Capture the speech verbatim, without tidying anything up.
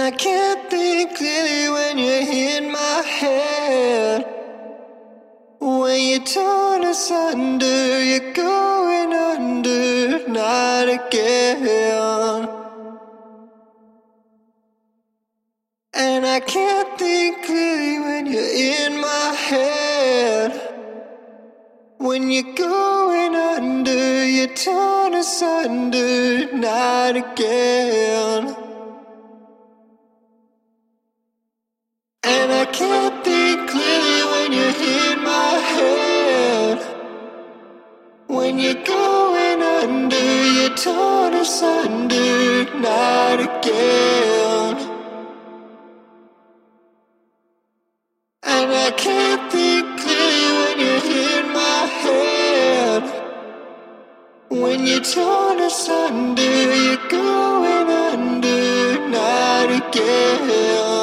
I can't think clearly when you're in my head. When you're torn asunder, you're going under, not again. And I can't think clearly when you're in my head. When you're going under, you're torn asunder, not again. And I can't think clearly when you're in my head. When you're going under, you're torn asunder, not again. And I can't think clearly when you're in my head. When you're torn asunder, you're going under, not again.